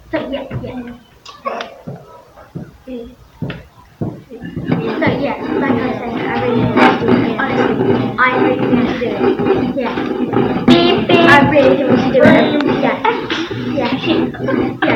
So yeah. So yeah, like I said, I really want to do it. Honestly, I really want to do it. Yeah. Beep, beep. I really want to do it. Yeah. Yeah.